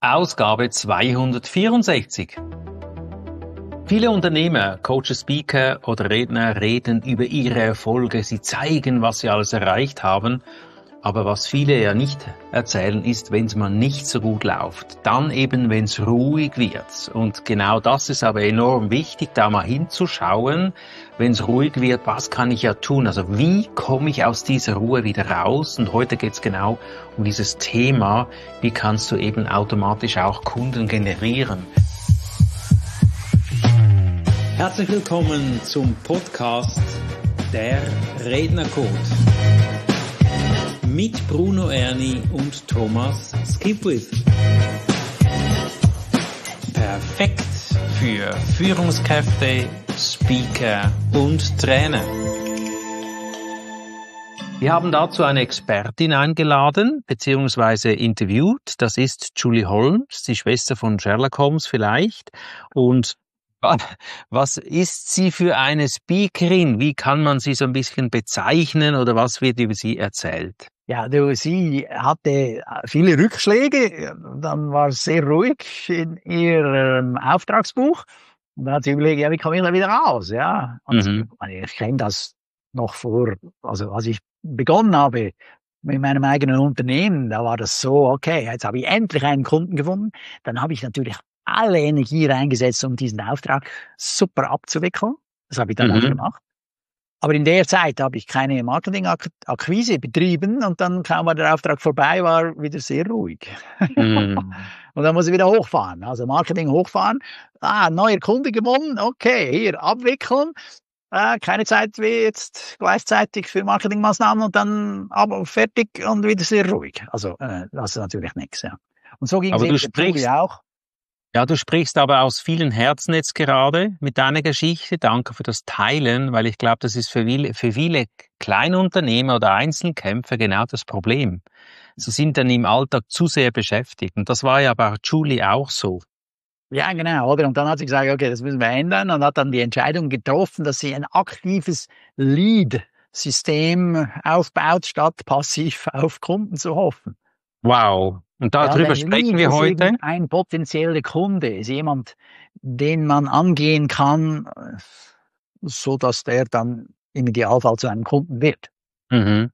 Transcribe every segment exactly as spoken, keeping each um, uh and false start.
Ausgabe zweihundertvierundsechzig. Viele Unternehmer, Coaches, Speaker oder Redner reden über ihre Erfolge. Sie zeigen, was sie alles erreicht haben. Aber was viele ja nicht erzählen, ist, wenn es mal nicht so gut läuft. Dann eben, wenn es ruhig wird. Und genau das ist aber enorm wichtig, da mal hinzuschauen, wenn es ruhig wird, was kann ich ja tun? Also wie komme ich aus dieser Ruhe wieder raus? Und heute geht es genau um dieses Thema, wie kannst du eben automatisch auch Kunden generieren. Herzlich willkommen zum Podcast Der Rednercode mit Bruno Erni und Thomas Skipwith. Perfekt für Führungskräfte, Speaker und Trainer. Wir haben dazu eine Expertin eingeladen, beziehungsweise interviewt. Das ist Julie Holmes, die Schwester von Sherlock Holmes vielleicht. Und was ist sie für eine Speakerin? Wie kann man sie so ein bisschen bezeichnen oder was wird über sie erzählt? Ja, du, sie hatte viele Rückschläge, dann war es sehr ruhig in ihrem Auftragsbuch und dann hat sie überlegt, ja, wie komme ich da wieder raus, ja. Und mhm. ich kenne das noch vor, also als ich begonnen habe mit meinem eigenen Unternehmen, da war das so, okay, jetzt habe ich endlich einen Kunden gefunden, dann habe ich natürlich alle Energie reingesetzt, um diesen Auftrag super abzuwickeln. Das habe ich dann mhm. auch gemacht. Aber in der Zeit habe ich keine Marketing-Akquise betrieben und dann kaum war der Auftrag vorbei, war wieder sehr ruhig. Mm. Und dann muss ich wieder hochfahren. Also Marketing hochfahren. Ah, neuer Kunde gewonnen. Okay, hier abwickeln. Ah, keine Zeit wie jetzt gleichzeitig für Marketingmaßnahmen und dann aber fertig und wieder sehr ruhig. Also äh, das ist natürlich nichts. Ja. Und so ging es eben auch. Ja, du sprichst aber aus vielen Herzen jetzt gerade mit deiner Geschichte. Danke für das Teilen, weil ich glaube, das ist für viele, für viele Kleinunternehmer oder Einzelkämpfer genau das Problem. Sie sind dann im Alltag zu sehr beschäftigt. Und das war ja bei Julie auch so. Ja, genau, oder? Und dann hat sie gesagt, okay, das müssen wir ändern und hat dann die Entscheidung getroffen, dass sie ein aktives Lead-System aufbaut, statt passiv auf Kunden zu hoffen. Wow. Und darüber ja, sprechen wir heute. Ein potenzieller Kunde ist jemand, den man angehen kann, so dass der dann im Idealfall zu einem Kunden wird. Mhm.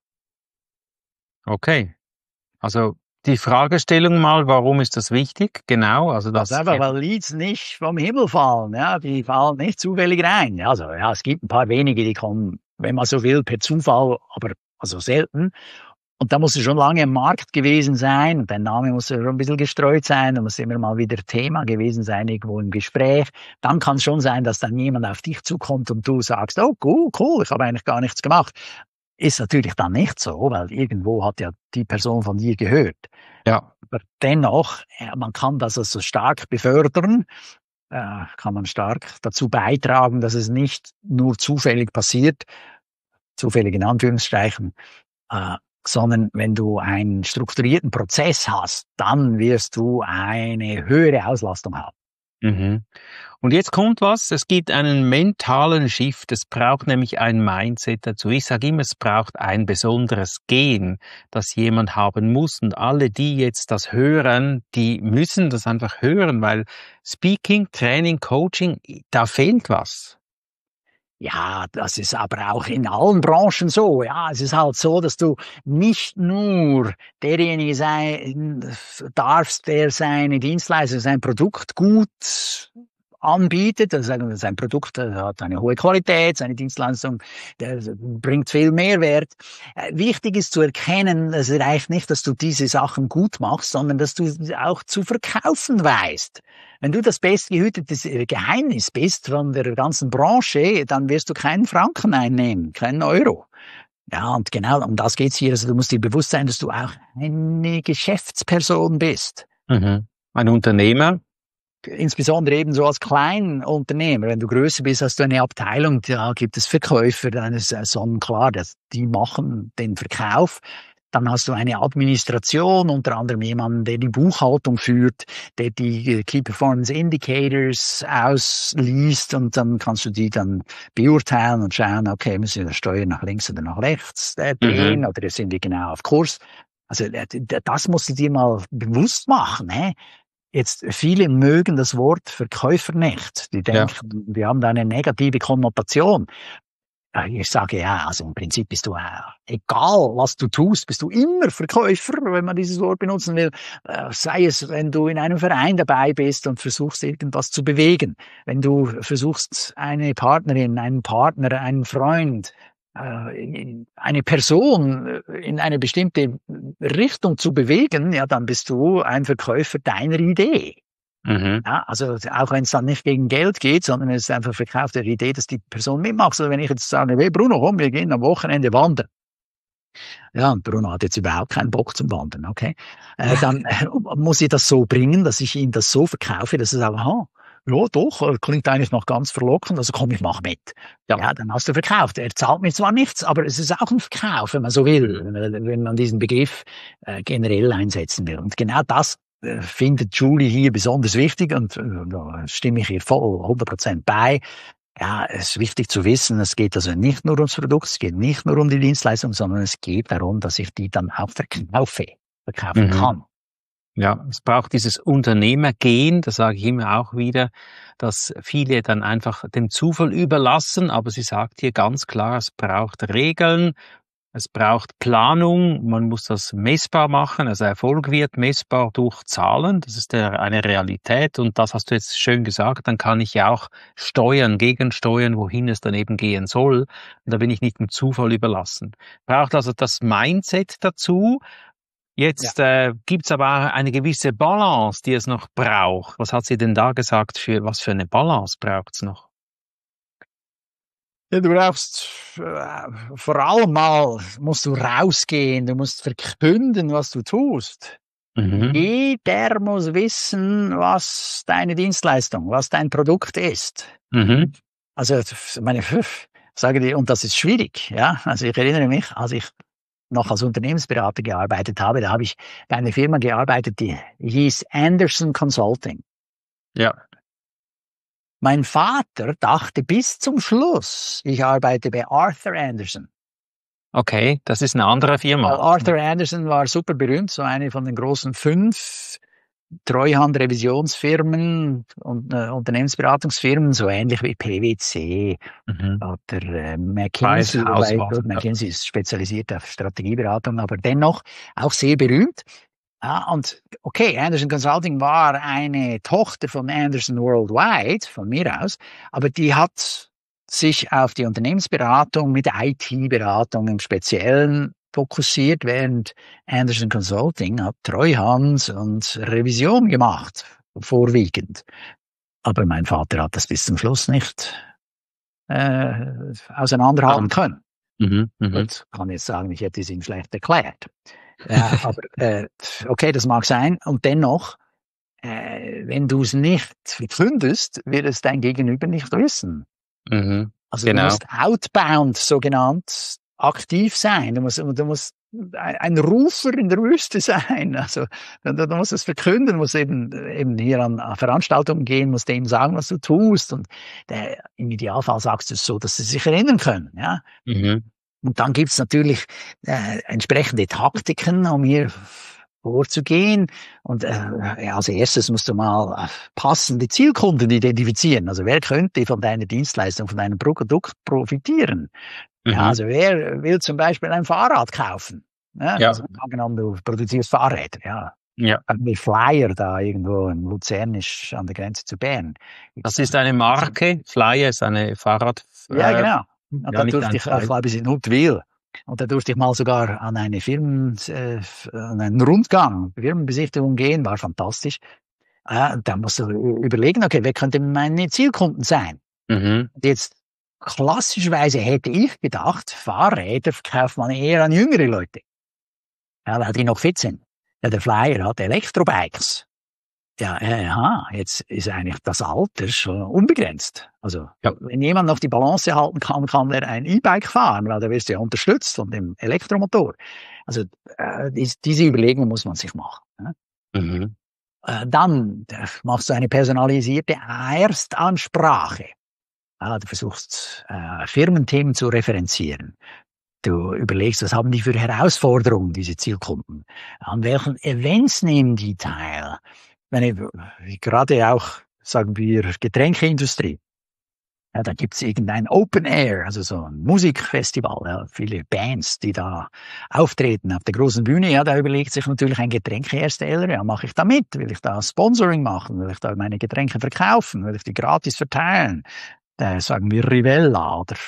Okay. Also die Fragestellung mal, warum ist das wichtig? Genau, also das. das einfach, weil Leads nicht vom Himmel fallen, ja, die fallen nicht zufällig rein. Also ja, es gibt ein paar wenige, die kommen, wenn man so will, per Zufall, aber also selten. Und da muss er schon lange im Markt gewesen sein. Dein Name muss schon ein bisschen gestreut sein. Da muss immer mal wieder Thema gewesen sein, irgendwo im Gespräch. Dann kann es schon sein, dass dann jemand auf dich zukommt und du sagst, oh cool, cool, ich habe eigentlich gar nichts gemacht. Ist natürlich dann nicht so, weil irgendwo hat ja die Person von dir gehört. Ja. Aber dennoch, ja, man kann das also stark befördern, äh, kann man stark dazu beitragen, dass es nicht nur zufällig passiert, zufällig in Anführungszeichen, äh, sondern wenn du einen strukturierten Prozess hast, dann wirst du eine höhere Auslastung haben. Mhm. Und jetzt kommt was, es gibt einen mentalen Shift, es braucht nämlich ein Mindset dazu. Ich sage immer, es braucht ein besonderes Gen, das jemand haben muss. Und alle, die jetzt das hören, die müssen das einfach hören, weil Speaking, Training, Coaching, da fehlt was. Ja, das ist aber auch in allen Branchen so. Ja, es ist halt so, dass du nicht nur derjenige sein darfst, der seine Dienstleistung, sein Produkt gut anbietet. Also sein Produkt hat eine hohe Qualität, seine Dienstleistung der bringt viel Mehrwert. Wichtig ist zu erkennen, es reicht nicht, dass du diese Sachen gut machst, sondern dass du auch zu verkaufen weißt. Wenn du das bestgehütete Geheimnis bist von der ganzen Branche, dann wirst du keinen Franken einnehmen, keinen Euro. Ja, und genau um das geht's hier. Also du musst dir bewusst sein, dass du auch eine Geschäftsperson bist. Mhm. Ein Unternehmer. Insbesondere eben so als Kleinunternehmer. Wenn du größer bist, hast du eine Abteilung, da gibt es Verkäufer, dann ist sonnenklar, dass die machen den Verkauf. Dann hast du eine Administration, unter anderem jemanden, der die Buchhaltung führt, der die Key Performance Indicators ausliest und dann kannst du die dann beurteilen und schauen, okay, müssen wir die Steuer nach links oder nach rechts drehen, mhm. oder sind wir genau auf Kurs. Also das musst du dir mal bewusst machen. Ne? jetzt viele mögen das Wort Verkäufer nicht. Die denken, ja. die haben da eine negative Konnotation. Ich sage ja, also im Prinzip bist du, äh, egal was du tust, bist du immer Verkäufer, wenn man dieses Wort benutzen will. Äh, sei es, wenn du in einem Verein dabei bist und versuchst, irgendwas zu bewegen. Wenn du versuchst, eine Partnerin, einen Partner, einen Freund, äh, eine Person in eine bestimmte Richtung zu bewegen, ja, dann bist du ein Verkäufer deiner Idee. Mhm. Ja, also auch wenn es dann nicht gegen Geld geht, sondern es ist einfach Verkauf der Idee, dass die Person mitmacht. Also wenn ich jetzt sage, hey Bruno, komm, wir gehen am Wochenende wandern. Ja, und Bruno hat jetzt überhaupt keinen Bock zum Wandern, okay? Äh, dann äh, muss ich das so bringen, dass ich ihn das so verkaufe, dass er sagt, aha, ja doch, klingt eigentlich noch ganz verlockend, also komm, ich mach mit. Ja. ja, dann hast du verkauft. Er zahlt mir zwar nichts, aber es ist auch ein Verkauf, wenn man so will, wenn man diesen Begriff äh, generell einsetzen will. Und genau das findet Julie hier besonders wichtig und da stimme ich ihr voll hundert Prozent bei. Ja, es ist wichtig zu wissen, es geht also nicht nur ums Produkt, es geht nicht nur um die Dienstleistung, sondern es geht darum, dass ich die dann auch verkaufe, verkaufen mhm. kann. Ja, es braucht dieses Unternehmergehen, das sage ich immer auch wieder, dass viele dann einfach dem Zufall überlassen, aber sie sagt hier ganz klar, es braucht Regeln, es braucht Planung, man muss das messbar machen, also Erfolg wird messbar durch Zahlen, das ist der, eine Realität und das hast du jetzt schön gesagt, dann kann ich ja auch steuern, gegensteuern, wohin es dann eben gehen soll und da bin ich nicht dem Zufall überlassen. Braucht also das Mindset dazu. Jetzt ja. äh, gibt's aber auch eine gewisse Balance, die es noch braucht. Was hat sie denn da gesagt, für was für eine Balance braucht's noch? Ja, du brauchst äh, vor allem mal, musst du rausgehen, du musst verkünden, was du tust. Mhm. Jeder muss wissen, was deine Dienstleistung, was dein Produkt ist. Mhm. Also, meine, ich sage dir, und das ist schwierig, ja. Also ich erinnere mich, als ich noch als Unternehmensberater gearbeitet habe, da habe ich bei einer Firma gearbeitet, die hieß Anderson Consulting. Ja. Mein Vater dachte bis zum Schluss, ich arbeite bei Arthur Anderson. Okay, das ist eine andere Firma. Arthur Anderson war super berühmt, so eine von den großen fünf Treuhand-Revisionsfirmen und äh, Unternehmensberatungsfirmen, so ähnlich wie P w C mhm. oder äh, McKinsey. McKinsey ist spezialisiert auf Strategieberatung, aber dennoch auch sehr berühmt. Ja, und okay, Anderson Consulting war eine Tochter von Anderson Worldwide, von mir aus, aber die hat sich auf die Unternehmensberatung mit I T-Beratung im Speziellen fokussiert, während Anderson Consulting hat Treuhand und Revision gemacht, vorwiegend. Aber mein Vater hat das bis zum Schluss nicht äh, auseinanderhalten können. Mhm, mh. Ich kann jetzt sagen, ich hätte es ihm schlecht erklärt. Ja, aber äh, okay, das mag sein. Und dennoch, äh, wenn du es nicht verkündest, wird es dein Gegenüber nicht wissen. Mhm, also genau. Du musst outbound so genannt aktiv sein. Du musst, du musst ein Rufer in der Wüste sein. Also du, du musst es verkünden, du musst eben, eben hier an Veranstaltungen gehen, musst denen sagen, was du tust. Und der, im Idealfall sagst du es so, dass sie sich erinnern können. Ja. Mhm. Und dann gibt's natürlich äh, entsprechende Taktiken, um hier vorzugehen. Und äh, als erstes musst du mal passende Zielkunden identifizieren. Also wer könnte von deiner Dienstleistung, von deinem Produkt profitieren? Mhm. Ja, also wer will zum Beispiel ein Fahrrad kaufen? Ja, ja. Also angenommen, du produzierst Fahrräder. Ja. Ja. Ein Flyer da irgendwo in Luzern ist an der Grenze zu Bern. Das ist eine Marke. Flyer ist eine Fahrrad. Ja, genau. Und ja, dann durfte ich, ich glaube, in Huttwil. Und da durfte ich mal sogar an eine Firmen, äh, an einen Rundgang, Firmenbesichtigung gehen, war fantastisch. Äh, da musst du überlegen, okay, wer könnte meine Zielkunden sein? Mhm. Und jetzt, klassischerweise hätte ich gedacht, Fahrräder verkauft man eher an jüngere Leute. Ja, weil die noch fit sind. Ja, der Flyer hat Elektrobikes. Ja, aha, jetzt ist eigentlich das Alter schon unbegrenzt. Also, ja. Wenn jemand noch die Balance halten kann, kann er ein E-Bike fahren, weil da wirst du ja unterstützt von dem Elektromotor. Also, äh, diese Überlegung muss man sich machen. Ne? Mhm. Äh, dann machst du eine personalisierte Erstansprache. Ja, du versuchst, äh, Firmenthemen zu referenzieren. Du überlegst, was haben die für Herausforderungen, diese Zielkunden? An welchen Events nehmen die teil? Wenn ich, gerade auch, sagen wir, Getränkeindustrie. Ja, da gibt's irgendein Open Air, also so ein Musikfestival, ja, viele Bands, die da auftreten auf der großen Bühne. Ja, da überlegt sich natürlich ein Getränkehersteller, ja, mache ich da mit? Will ich da Sponsoring machen? Will ich da meine Getränke verkaufen? Will ich die gratis verteilen? Da sagen wir Rivella oder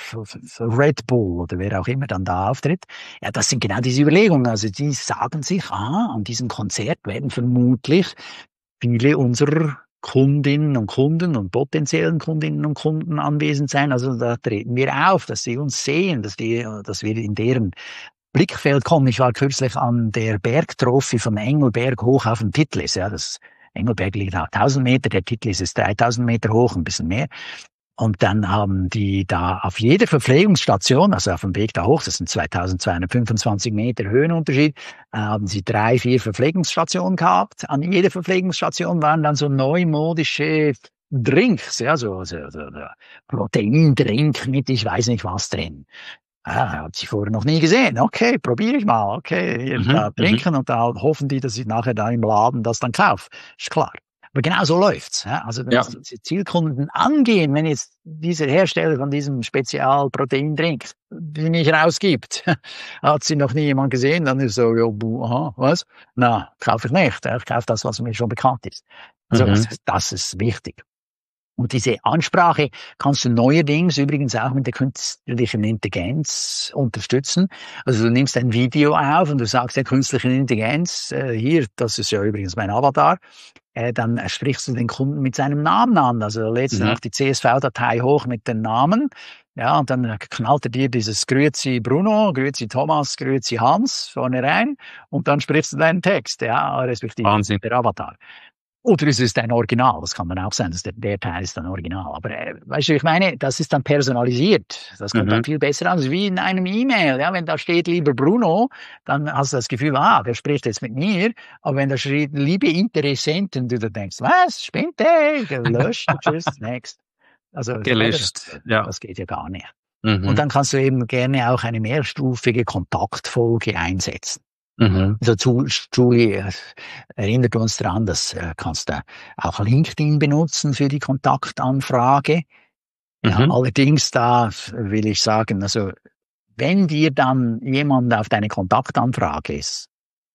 Red Bull oder wer auch immer dann da auftritt. Ja, das sind genau diese Überlegungen. Also die sagen sich, ah, an diesem Konzert werden vermutlich viele unserer Kundinnen und Kunden und potenziellen Kundinnen und Kunden anwesend sein. Also da treten wir auf, dass sie uns sehen, dass wir, dass wir in deren Blickfeld kommen. Ich war kürzlich an der Bergtrophy von Engelberg hoch auf dem Titlis. Ja, das Engelberg liegt auf tausend Meter, der Titlis ist dreitausend Meter hoch, ein bisschen mehr. Und dann haben die da auf jeder Verpflegungsstation, also auf dem Weg da hoch, das sind zweitausendzweihundertfünfundzwanzig Meter Höhenunterschied, haben sie drei, vier Verpflegungsstationen gehabt. An jeder Verpflegungsstation waren dann so neumodische Drinks, ja, so, so, so, so Proteindrink mit ich weiß nicht was drin. Ah, hat sie vorher noch nie gesehen. Okay, probiere ich mal. Okay, hier Mhm, da mhm. trinken und da hoffen die, dass ich nachher da im Laden das dann kaufe. Ist klar. Aber genau so läuft's. Ja? Also wenn Ja. es diese Zielkunden angehen, wenn jetzt dieser Hersteller von diesem Spezialproteindrink die nicht rausgibt, hat sie noch nie jemand gesehen, dann ist so, ja, buh, aha, was? Na, kaufe ich nicht. Ich kaufe das, was mir schon bekannt ist. Also Mhm. das, das ist wichtig. Und diese Ansprache kannst du neuerdings übrigens auch mit der künstlichen Intelligenz unterstützen. Also du nimmst ein Video auf und du sagst der künstlichen Intelligenz, äh, hier, das ist ja übrigens mein Avatar, äh, dann sprichst du den Kunden mit seinem Namen an. Also lädst du Mhm. noch die C S V-Datei hoch mit den Namen. Ja, und dann knallt er dir dieses Grüezi Bruno, Grüezi Thomas, Grüezi Hans vorne rein und dann sprichst du deinen Text, ja, respektive Wahnsinn. der Avatar. Oder es ist ein Original, das kann dann auch sein, dass der, der Teil ist dann Original. Aber äh, weißt du, ich meine, das ist dann personalisiert. Das kommt Mhm. dann viel besser an. Das ist wie in einem E-Mail. Ja, wenn da steht, lieber Bruno, dann hast du das Gefühl, ah, der spricht jetzt mit mir. Aber wenn da steht, liebe Interessenten, du dann denkst, was, spinnt der? Gelöscht, tschüss, next. Also, Gelöscht, ja. das geht ja gar nicht. Mhm. Und dann kannst du eben gerne auch eine mehrstufige Kontaktfolge einsetzen. Mhm. Also zu, Julie erinnert uns daran, dass äh, kannst du auch LinkedIn benutzen für die Kontaktanfrage. Ja, Mhm. allerdings da will ich sagen, also wenn dir dann jemand auf deine Kontaktanfrage ist,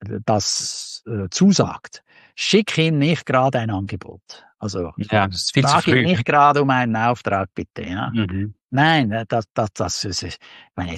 das äh, zusagt, schick ihm nicht gerade ein Angebot. Also Ja, das ist viel zu frag ihn früh. nicht gerade um einen Auftrag, bitte. Ja. Mhm. Nein, das, das, das ist, ich meine,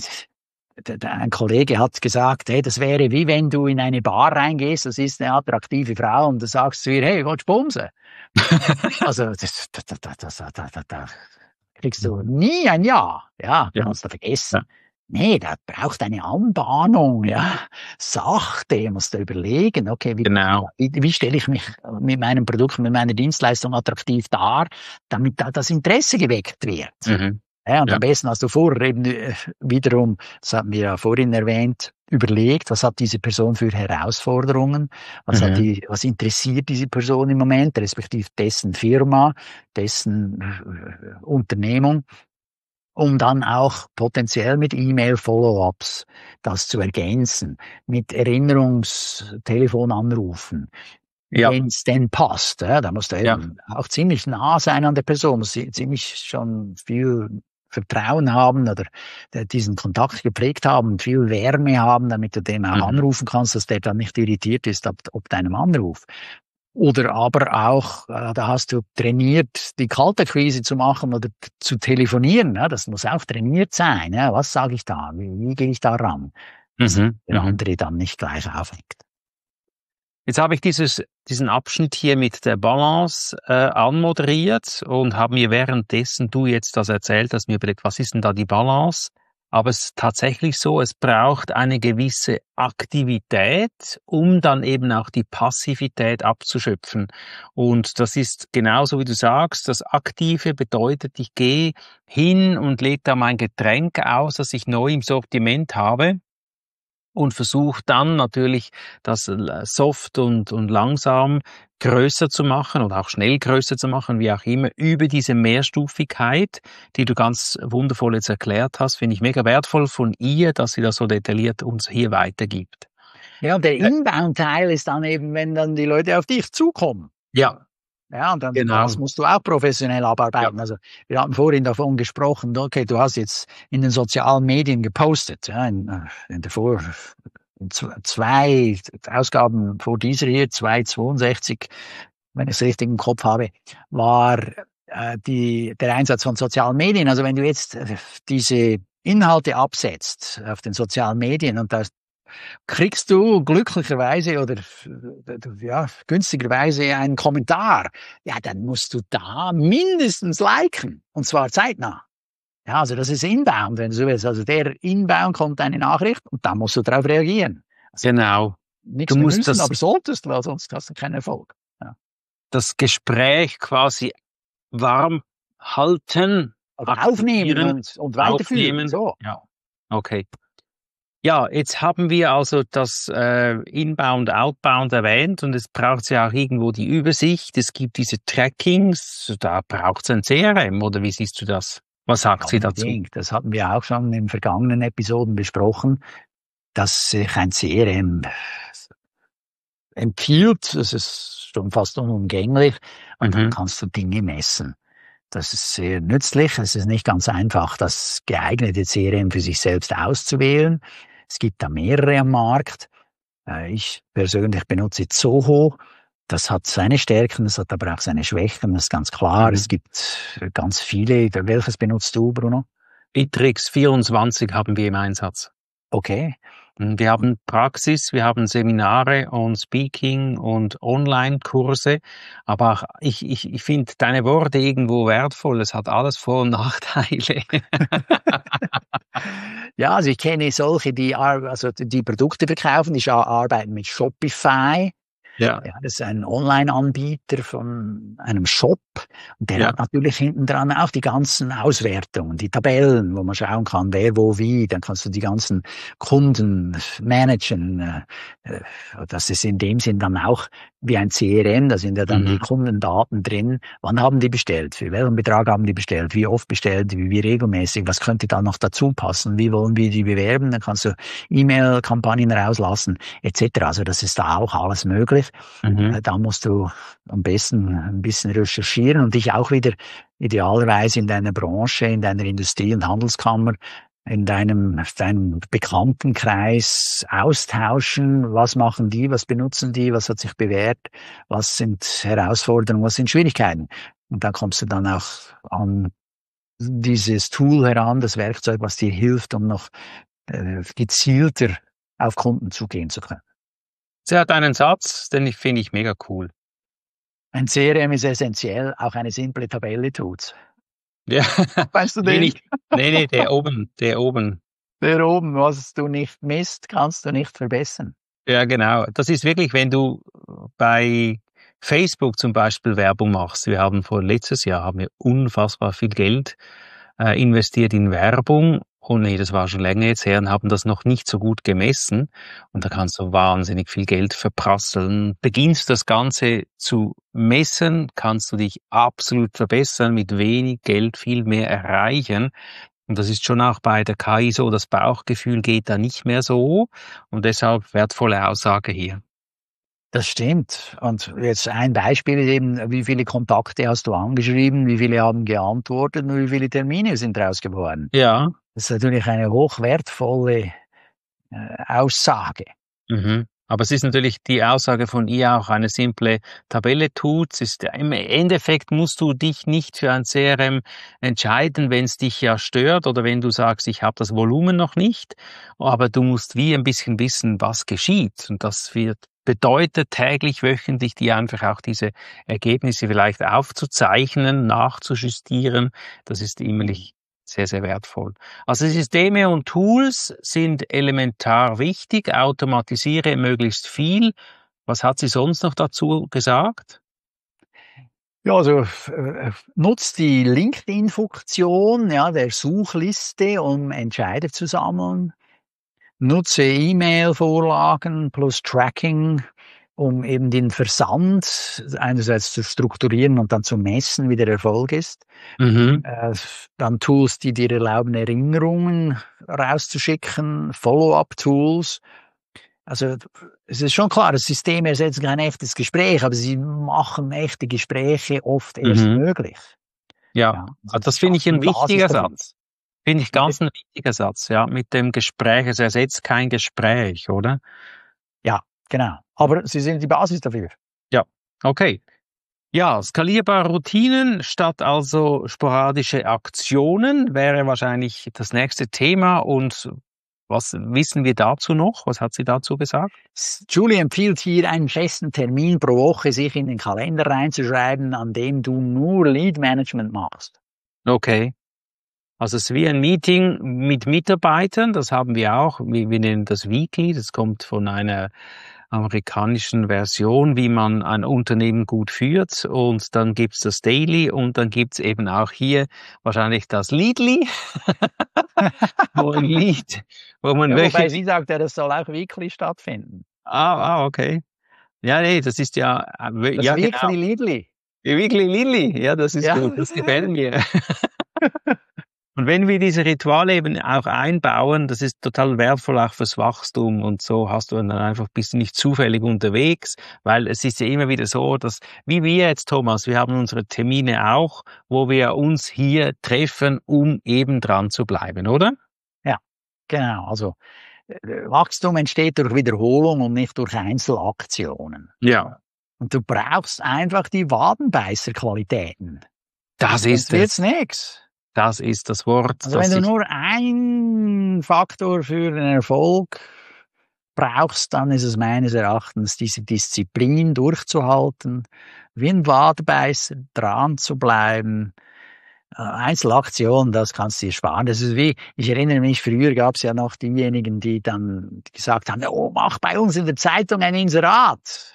ein Kollege hat gesagt, hey, das wäre wie wenn du in eine Bar reingehst, das ist eine attraktive Frau und du sagst zu ihr, hey, willst du bumsen? Also, das, da, da, da, da, da, da, da kriegst du nie ein Ja. Ja, Ja. kannst du vergessen. Ja. Nee, da braucht eine Anbahnung, ja. Sachte, musst du überlegen, okay, wie, Genau. wie, wie stelle ich mich mit meinem Produkt, mit meiner Dienstleistung attraktiv dar, damit da das Interesse geweckt wird. Mhm. Ja, und Ja. am besten hast du vorher eben äh, wiederum, das hatten wir ja vorhin erwähnt, überlegt, was hat diese Person für Herausforderungen, was Mhm. hat die, was interessiert diese Person im Moment, respektive dessen Firma, dessen äh, Unternehmung, um dann auch potenziell mit E-Mail-Follow-ups das zu ergänzen, mit Erinnerungstelefonanrufen. Ja. Wenn es denn passt, ja, da musst du Ja. eben auch ziemlich nah sein an der Person, muss sie ziemlich schon viel Vertrauen haben oder diesen Kontakt gepflegt haben, viel Wärme haben, damit du dem auch Mhm. anrufen kannst, dass der dann nicht irritiert ist ob, ob deinem Anruf. Oder aber auch, äh, da hast du trainiert, die Kaltakquise zu machen oder t- zu telefonieren. Ja, das muss auch trainiert sein. Ja, was sage ich da? Wie, wie gehe ich da ran? Dass Mhm. der Mhm. andere dann nicht gleich aufhängt. Jetzt habe ich dieses, diesen Abschnitt hier mit der Balance äh, anmoderiert und habe mir währenddessen du jetzt das erzählt hast, mir überlegt, was ist denn da die Balance? Aber es ist tatsächlich so, es braucht eine gewisse Aktivität, um dann eben auch die Passivität abzuschöpfen. Und das ist genauso, wie du sagst, das Aktive bedeutet, ich gehe hin und lege da mein Getränk aus, das ich neu im Sortiment habe. Und versuche dann natürlich, das soft und, und langsam größer zu machen oder auch schnell größer zu machen, wie auch immer, über diese Mehrstufigkeit, die du ganz wundervoll jetzt erklärt hast, finde ich mega wertvoll von ihr, dass sie das so detailliert uns hier weitergibt. Ja, und der Inbound-Teil ist dann eben, wenn dann die Leute auf dich zukommen. Ja, Ja, und dann genau. das musst du auch professionell abarbeiten. Ja. Also wir hatten vorhin davon gesprochen, okay, du hast jetzt in den sozialen Medien gepostet, ja, in, in der vor in zwei Ausgaben vor dieser hier, zweihundertzweiundsechzig, wenn ich es richtig im Kopf habe, war äh, die, der Einsatz von sozialen Medien. Also wenn du jetzt äh, diese Inhalte absetzt auf den sozialen Medien und da kriegst du glücklicherweise oder ja, günstigerweise einen Kommentar, ja, dann musst du da mindestens liken. Und zwar zeitnah. Ja, also das ist inbound, wenn du so willst. Also der inbound kommt eine Nachricht und dann musst du darauf reagieren. Also Genau. nichts Du mehr musst müssen, das, aber solltest, weil sonst hast du keinen Erfolg. Ja. das Gespräch quasi warm halten, Also aufnehmen aktivieren, und, und weiterführen. aufnehmen. So. Ja, okay. Ja, jetzt haben wir also das äh, Inbound, Outbound erwähnt und es braucht ja auch irgendwo die Übersicht. Es gibt diese Trackings, da braucht es ein C R M, oder wie siehst du das? Was sagt Ja, sie dazu? unbedingt. Das hatten wir auch schon in vergangenen Episoden besprochen, dass sich ein C R M empfiehlt. Das ist schon fast unumgänglich. Und dann Mhm. kannst du Dinge messen. Das ist sehr nützlich. Es ist nicht ganz einfach, das geeignete C R M für sich selbst auszuwählen. Es gibt da mehrere am Markt. Ich persönlich benutze Zoho. Das hat seine Stärken, das hat aber auch seine Schwächen, das ist ganz klar. Mhm. Es gibt ganz viele. Welches benutzt du, Bruno? Bittrex vierundzwanzig haben wir im Einsatz. Okay. Wir haben Praxis, wir haben Seminare und Speaking und Online-Kurse, aber auch ich, ich, ich finde deine Worte irgendwo wertvoll. Es hat alles Vor- und Nachteile. Ja, also ich kenne solche, die, also die Produkte verkaufen, die arbeiten mit Shopify. Ja. Ja, das ist ein Online-Anbieter von einem Shop. Und der Ja. hat natürlich hinten dran auch die ganzen Auswertungen, die Tabellen, wo man schauen kann, wer, wo, wie. Dann kannst du die ganzen Kunden managen. Das ist in dem Sinn dann auch wie ein C R M. Da sind ja dann Mhm. die Kundendaten drin. Wann haben die bestellt? Für welchen Betrag haben die bestellt? Wie oft bestellt? Wie, wie regelmäßig? Was könnte da noch dazu passen? Wie wollen wir die bewerben? Dann kannst du E-Mail-Kampagnen rauslassen, et cetera. Also das ist da auch alles möglich. Mhm. Da musst du am besten ein bisschen recherchieren und dich auch wieder idealerweise in deiner Branche, in deiner Industrie- und Handelskammer, in deinem, deinem Bekanntenkreis austauschen. Was machen die? Was benutzen die? Was hat sich bewährt? Was sind Herausforderungen? Was sind Schwierigkeiten? Und dann kommst du dann auch an dieses Tool heran, das Werkzeug, was dir hilft, um noch äh, gezielter auf Kunden zugehen zu können. Sie hat einen Satz, den ich finde ich mega cool. Ein C R M ist essentiell, auch eine simple Tabelle tut's. Ja. Weißt du Nee, den? nicht, nee, nee, der oben, der oben. Der oben, was du nicht misst, kannst du nicht verbessern. Ja, genau. Das ist wirklich, wenn du bei Facebook zum Beispiel Werbung machst. Wir haben vor letztes Jahr haben wir unfassbar viel Geld äh, investiert in Werbung. Und nee, das war schon länger jetzt her und haben das noch nicht so gut gemessen. Und da kannst du wahnsinnig viel Geld verprasseln. Beginnst das Ganze zu messen, kannst du dich absolut verbessern, mit wenig Geld viel mehr erreichen. Und das ist schon auch bei der K I so, das Bauchgefühl geht da nicht mehr so. Und deshalb wertvolle Aussage hier. Das stimmt. Und jetzt ein Beispiel ist eben, wie viele Kontakte hast du angeschrieben, wie viele haben geantwortet und wie viele Termine sind draus geworden. Ja. Das ist natürlich eine hochwertvolle äh, Aussage. Mhm. Aber es ist natürlich die Aussage von ihr auch eine simple Tabelle tut. Es ist, im Endeffekt musst du dich nicht für ein C R M entscheiden, wenn es dich ja stört oder wenn du sagst, ich habe das Volumen noch nicht. Aber du musst wie ein bisschen wissen, was geschieht. Und das wird bedeutet täglich, wöchentlich dir einfach auch diese Ergebnisse vielleicht aufzuzeichnen, nachzujustieren. Das ist immer sehr, sehr wertvoll. Also Systeme und Tools sind elementar wichtig. Automatisiere möglichst viel. Was hat sie sonst noch dazu gesagt? Ja, also äh, nutzt die LinkedIn-Funktion, ja, der Suchliste, um Entscheider zu sammeln. Nutze E-Mail-Vorlagen plus Tracking, um eben den Versand einerseits zu strukturieren und dann zu messen, wie der Erfolg ist. Mhm. Äh, dann Tools, die dir erlauben, Erinnerungen rauszuschicken, Follow-up-Tools. Also es ist schon klar, das System ersetzt kein echtes Gespräch, aber sie machen echte Gespräche oft erst Mhm. möglich. Ja, Ja, also das finde ich ein wichtiger Satz. Finde ich ganz ein wichtiger Satz, ja, mit dem Gespräch. Es ersetzt kein Gespräch, oder? Ja, genau. Aber sie sind die Basis dafür. Ja, okay. Ja, skalierbare Routinen statt also sporadische Aktionen wäre wahrscheinlich das nächste Thema. Und was wissen wir dazu noch? Was hat sie dazu gesagt? Julie empfiehlt hier einen festen Termin pro Woche sich in den Kalender reinzuschreiben, an dem du nur Lead Management machst. Okay. Also es ist wie ein Meeting mit Mitarbeitern, das haben wir auch. Wir, wir nennen das Weekly, das kommt von einer amerikanischen Version, wie man ein Unternehmen gut führt. Und dann gibt's das Daily und dann gibt's eben auch hier wahrscheinlich das Leadly, wo ein Lied, wo man Ja, welche... wobei sie sagt, ja, das soll auch Weekly stattfinden. Ah, ah, okay. Ja, nee, das ist ja... Das ja, Weekly genau. Leadly. Weekly Leadly, ja, das ist Ja. gut, das gefällt mir. Und wenn wir diese Rituale eben auch einbauen, das ist total wertvoll auch fürs Wachstum und so hast du dann einfach, bist du nicht zufällig unterwegs, weil es ist ja immer wieder so, dass, wie wir jetzt, Thomas, wir haben unsere Termine auch, wo wir uns hier treffen, um eben dran zu bleiben, oder? Ja, genau. Also äh, Wachstum entsteht durch Wiederholung und nicht durch Einzelaktionen. Ja. Und du brauchst einfach die Wadenbeißerqualitäten. Das ist Sonst wird's es. nix. Das ist das Wort. Also wenn das du ich- nur einen Faktor für den Erfolg brauchst, dann ist es meines Erachtens diese Disziplin durchzuhalten, wie ein Wadenbeißer dran zu bleiben. Äh, Einzelaktionen, das kannst du dir sparen. Das ist wie, ich erinnere mich, früher gab es ja noch diejenigen, die dann gesagt haben, oh, mach bei uns in der Zeitung ein Inserat.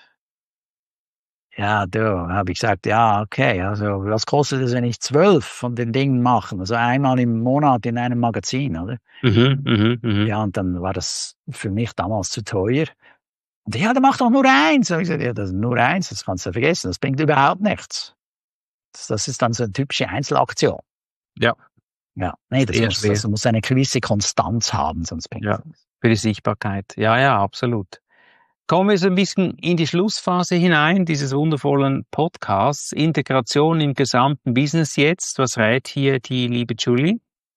Ja, da habe ich gesagt, ja, okay, also was kostet es, wenn ich zwölf von den Dingen mache? Also einmal im Monat in einem Magazin, oder? Mhm, mhm, mhm. Ja, und dann war das für mich damals zu teuer. Und ja, dann mach doch nur eins. Und ich gesagt, ja, das ist nur eins, das kannst du vergessen, das bringt überhaupt nichts. Das, das ist dann so eine typische Einzelaktion. Ja. Ja, nee, das Eher muss, schwer. das muss eine gewisse Konstanz haben, sonst bringt Ja. es nichts. Für die Sichtbarkeit. Ja, ja, absolut. Kommen wir so ein bisschen in die Schlussphase hinein, dieses wundervollen Podcasts. Integration im gesamten Business jetzt. Was rät hier die liebe Julie?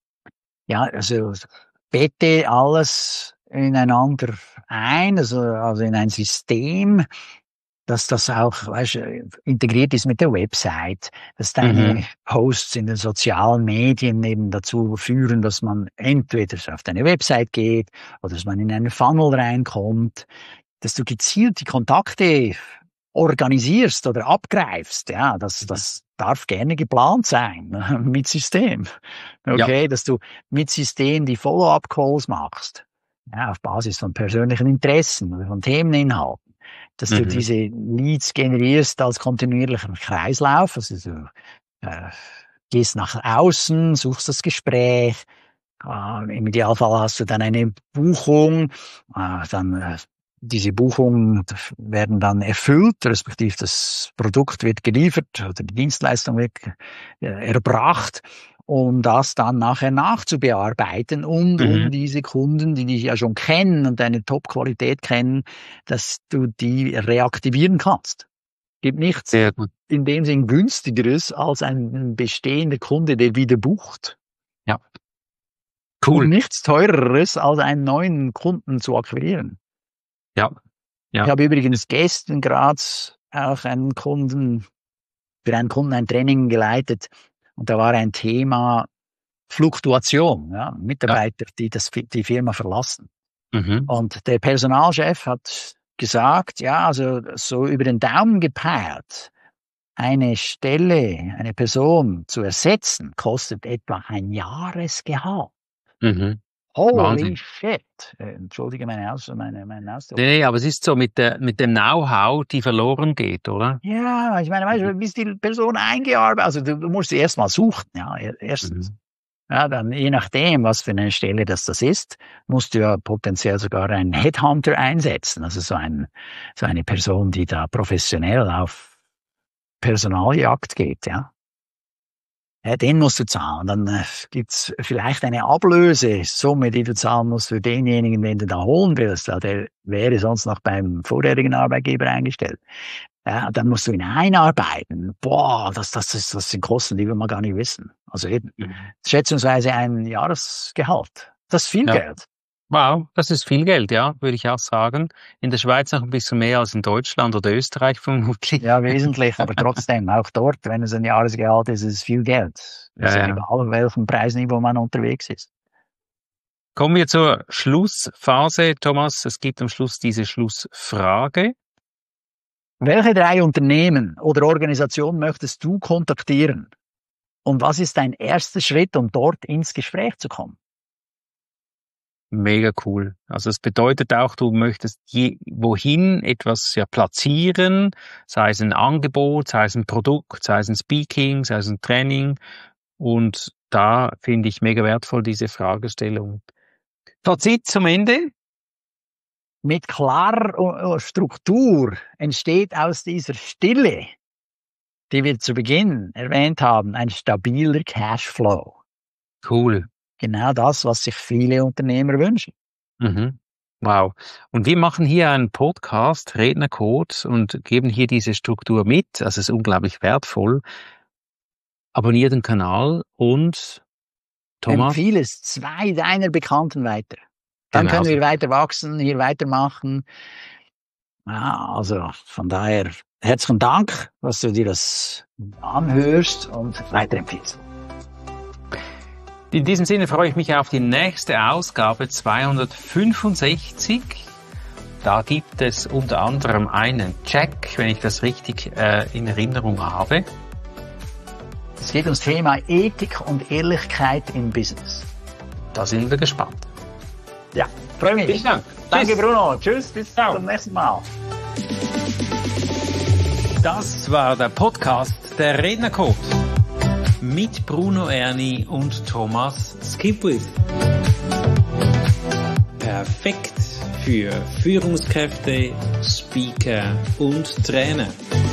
Ja, also bette alles ineinander ein, also, also in ein System, dass das auch, weißt, integriert ist mit der Website, dass deine Mhm. Posts in den sozialen Medien eben dazu führen, dass man entweder auf deine Website geht oder dass man in einen Funnel reinkommt, dass du gezielt die Kontakte organisierst oder abgreifst. Ja, das, das darf gerne geplant sein mit System. Okay, ja. Dass du mit System die Follow-up-Calls machst, ja, auf Basis von persönlichen Interessen oder von Themeninhalten. Dass mhm. du diese Leads generierst als kontinuierlicher Kreislauf. Also du äh, gehst nach außen, suchst das Gespräch. Äh, Im Idealfall hast du dann eine Buchung. Äh, dann äh, diese Buchungen werden dann erfüllt, respektive das Produkt wird geliefert oder die Dienstleistung wird äh, erbracht, um das dann nachher nachzubearbeiten und mhm. um diese Kunden, die dich ja schon kennen und deine Top-Qualität kennen, dass du die reaktivieren kannst. Gibt nichts in dem Sinn günstigeres als ein bestehender Kunde, der wieder bucht. Ja. Cool. Und nichts teureres als einen neuen Kunden zu akquirieren. Ja. Ja. Ich habe übrigens gestern gerade auch einen Kunden, für einen Kunden ein Training geleitet und da war ein Thema Fluktuation, ja, Mitarbeiter, ja. die das, die Firma verlassen. Mhm. Und der Personalchef hat gesagt, ja, also so über den Daumen gepeilt, eine Stelle, eine Person zu ersetzen, kostet etwa ein Jahresgehalt. Mhm. Holy Wahnsinn. shit. Entschuldige meine Aus, meine, meinen Ausdruck. Nee, nee, aber es ist so mit der, mit dem Know-how, die verloren geht, oder? Ja, ich meine, weißt du, bis die Person eingearbeitet, also du, du musst sie erstmal suchen, ja, erstens. Mhm. Ja, dann je nachdem, was für eine Stelle das das ist, musst du ja potenziell sogar einen Headhunter einsetzen, also so ein, so eine Person, die da professionell auf Personaljagd geht, ja. Ja, den musst du zahlen. Dann äh, gibt's vielleicht eine Ablösesumme, die du zahlen musst für denjenigen, den du da holen willst. Ja, der wäre sonst noch beim vorherigen Arbeitgeber eingestellt. Ja, dann musst du ihn einarbeiten. Boah, das, das, ist, das sind Kosten, die wir mal gar nicht wissen. Also eben, mhm. schätzungsweise ein Jahresgehalt. Das ist viel ja. Geld. Wow, das ist viel Geld, ja, würde ich auch sagen. In der Schweiz noch ein bisschen mehr als in Deutschland oder Österreich vermutlich. Ja, wesentlich, aber trotzdem, auch dort, wenn es ein Jahresgehalt ist, ist es viel Geld. Also ja, ja. egal, auf welchem Preisniveau man unterwegs ist. Kommen wir zur Schlussphase, Thomas. Es gibt am Schluss diese Schlussfrage. Welche drei Unternehmen oder Organisationen möchtest du kontaktieren? Und was ist dein erster Schritt, um dort ins Gespräch zu kommen? Mega cool. Also es bedeutet auch, du möchtest je, wohin etwas ja platzieren, sei es ein Angebot, sei es ein Produkt, sei es ein Speaking, sei es ein Training. Und da finde ich mega wertvoll diese Fragestellung. Fazit zum Ende. Mit klarer Struktur entsteht aus dieser Stille, die wir zu Beginn erwähnt haben, ein stabiler Cashflow. Cool. Genau das, was sich viele Unternehmer wünschen. Mhm. Wow. Und wir machen hier einen Podcast, Rednercode, und geben hier diese Struktur mit. Also es ist unglaublich wertvoll. Abonnier den Kanal und Thomas. Empfehle es zwei deiner Bekannten weiter. Dann genau. können wir weiter wachsen, hier weitermachen. Ja, also von daher herzlichen Dank, dass du dir das anhörst und weiterempfiehlst. In diesem Sinne freue ich mich auf die nächste Ausgabe zweihundertfünfundsechzig. Da gibt es unter anderem einen Check, wenn ich das richtig äh, in Erinnerung habe. Es geht ums Thema Ethik und Ehrlichkeit im Business. Da sind wir gespannt. Ja, freue mich. Vielen Dank. Danke, Tschüss. Bruno. Tschüss, bis Ciao. Zum nächsten Mal. Das war der Podcast der Rednercode. Mit Bruno Erni und Thomas Skipwith. Perfekt für Führungskräfte, Speaker und Trainer.